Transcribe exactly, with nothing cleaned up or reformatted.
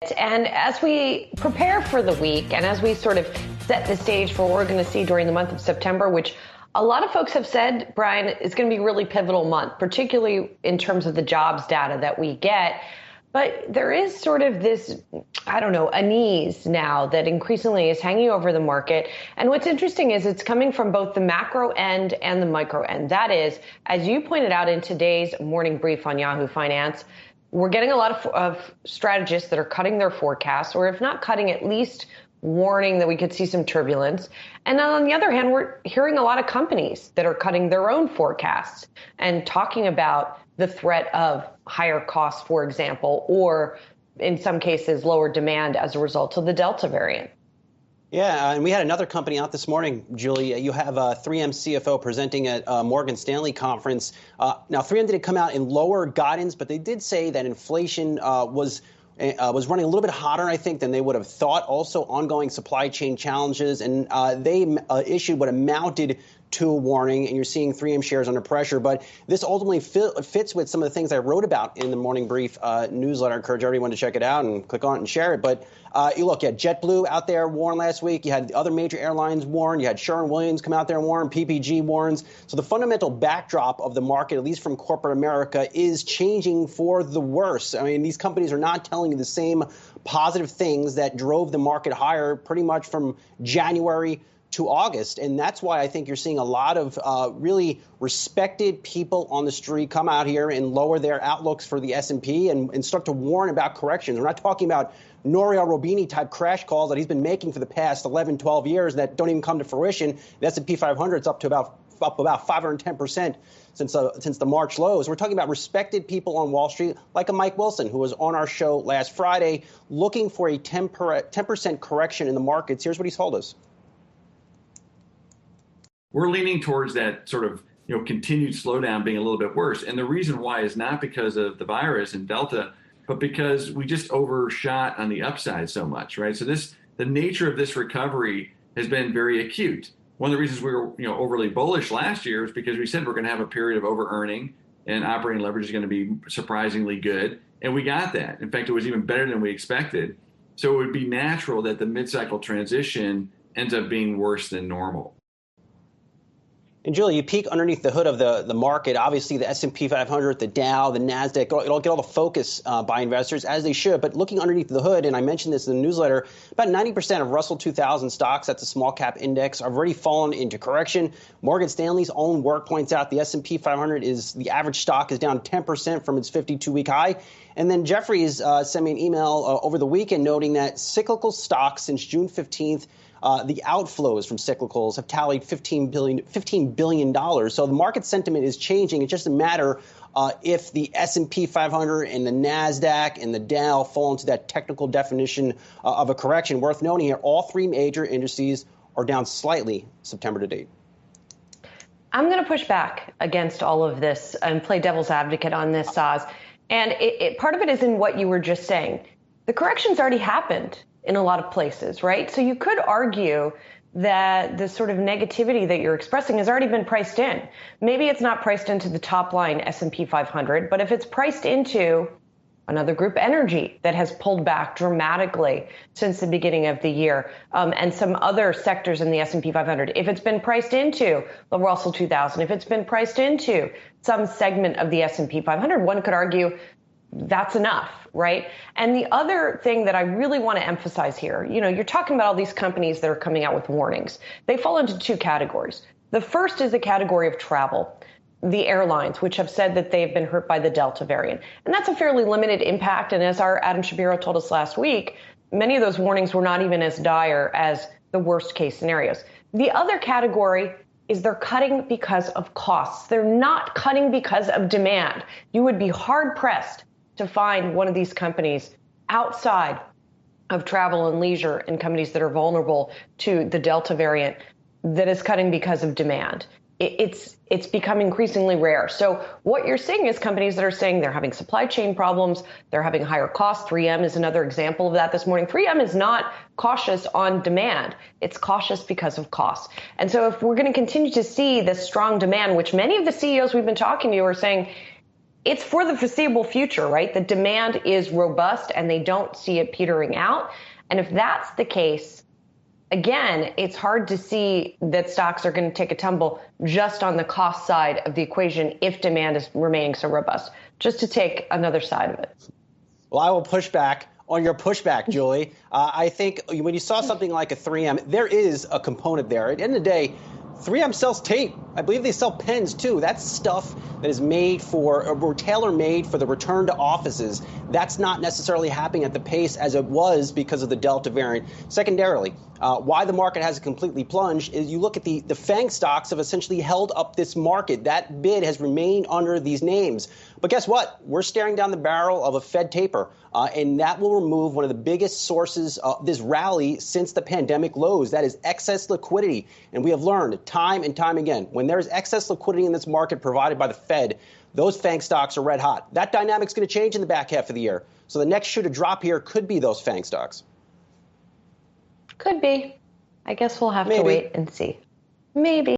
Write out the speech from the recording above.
And as we prepare for the week and as we sort of set the stage for what we're going to see during the month of September, which a lot of folks have said, Brian, is going to be a really pivotal month, particularly in terms of the jobs data that we get. But there is sort of this, I don't know, unease now that increasingly is hanging over the market. And what's interesting is it's coming from both the macro end and the micro end. That is, as you pointed out in today's morning brief on Yahoo Finance, we're getting a lot of, of strategists that are cutting their forecasts, or if not cutting, at least warning that we could see some turbulence. And then on the other hand, we're hearing a lot of companies that are cutting their own forecasts and talking about the threat of higher costs, for example, or in some cases, lower demand as a result of the Delta variant. Yeah, and we had another company out this morning, Julie. You have uh, three M C F O presenting at uh, Morgan Stanley conference. Uh, now, three M didn't come out in lower guidance, but they did say that inflation uh, was uh, was running a little bit hotter, I think, than they would have thought. Also, ongoing supply chain challenges, and uh, they uh, issued what amounted to a warning, and you're seeing three M shares under pressure. But this ultimately fit, fits with some of the things I wrote about in the Morning Brief uh, newsletter. I encourage everyone to check it out and click on it and share it. But uh, you look, you had JetBlue out there warn last week. You had the other major airlines warn. You had Sherwin-Williams come out there and warn. P P G warns. So the fundamental backdrop of the market, at least from corporate America, is changing for the worse. I mean, these companies are not telling you the same positive things that drove the market higher pretty much from January to August. And that's why I think you're seeing a lot of uh, really respected people on the street come out here and lower their outlooks for the S and P and, and start to warn about corrections. We're not talking about Nouriel Roubini type crash calls that he's been making for the past eleven, twelve years that don't even come to fruition. The S and P five hundred is up to about up about five hundred ten percent since uh, since the March lows. We're talking about respected people on Wall Street, like a Mike Wilson, who was on our show last Friday, looking for a ten percent correction in the markets. Here's what he told us. We're leaning towards that sort of, you know, continued slowdown being a little bit worse. And the reason why is not because of the virus and Delta, but because we just overshot on the upside so much, right? So this, the nature of this recovery has been very acute. One of the reasons we were, you know, overly bullish last year is because we said we're going to have a period of over-earning and operating leverage is going to be surprisingly good. And we got that. In fact, it was even better than we expected. So it would be natural that the mid-cycle transition ends up being worse than normal. And Julie, you peek underneath the hood of the, the market. Obviously, the S and P five hundred, the Dow, the NASDAQ, it'll get all the focus uh, by investors, as they should. But looking underneath the hood, and I mentioned this in the newsletter, about ninety percent of Russell two thousand stocks, that's a small cap index, have already fallen into correction. Morgan Stanley's own work points out the S and P five hundred is the average stock is down ten percent from its fifty-two week high. And then Jefferies uh, sent me an email uh, over the weekend noting that cyclical stocks since June fifteenth, Uh, the outflows from cyclicals have tallied fifteen billion dollars. fifteen billion dollars. So the market sentiment is changing. It's just a matter uh, if the S and P five hundred and the NASDAQ and the Dow fall into that technical definition uh, of a correction. Worth noting here, all three major indices are down slightly September to date. I'm going to push back against all of this and play devil's advocate on this, Saz. And it, it, part of it is in what you were just saying. The correction's already happened in a lot of places, right? So you could argue that the sort of negativity that you're expressing has already been priced in. Maybe it's not priced into the top line S and P five hundred, but if it's priced into another group, energy, that has pulled back dramatically since the beginning of the year, um, and some other sectors in the S and P five hundred, if it's been priced into the Russell two thousand, if it's been priced into some segment of the S and P five hundred, one could argue that's enough, right? And the other thing that I really want to emphasize here, you know, you're talking about all these companies that are coming out with warnings. They fall into two categories. The first is the category of travel, the airlines, which have said that they've been hurt by the Delta variant. And that's a fairly limited impact. And as our Adam Shapiro told us last week, many of those warnings were not even as dire as the worst case scenarios. The other category is they're cutting because of costs. They're not cutting because of demand. You would be hard pressed to find one of these companies outside of travel and leisure and companies that are vulnerable to the Delta variant that is cutting because of demand. It's it's become increasingly rare. So what you're seeing is companies that are saying they're having supply chain problems, they're having higher costs. three M is another example of that this morning. three M is not cautious on demand. It's cautious because of costs. And so if we're going to continue to see this strong demand, which many of the C E Os we've been talking to are saying, it's for the foreseeable future, right? The demand is robust and they don't see it petering out. And if that's the case, again, it's hard to see that stocks are going to take a tumble just on the cost side of the equation if demand is remaining so robust. Just to take another side of it. Well, I will push back on your pushback, Julie. Uh, I think when you saw something like a three M, there is a component there. At the end of the day, three M sells tape. I believe they sell pens, too. That's stuff that is made for, or tailor-made for the return to offices. That's not necessarily happening at the pace as it was because of the Delta variant. Secondarily, uh, why the market hasn't completely plunged is you look at the, the FANG stocks have essentially held up this market. That bid has remained under these names. But guess what? We're staring down the barrel of a Fed taper, uh, and that will remove one of the biggest sources of this rally since the pandemic lows. That is excess liquidity. And we have learned time and time again, when there is excess liquidity in this market provided by the Fed, those FANG stocks are red hot. That dynamic's going to change in the back half of the year. So the next shoe to drop here could be those FANG stocks. Could be. I guess we'll have Maybe. to wait and see. Maybe.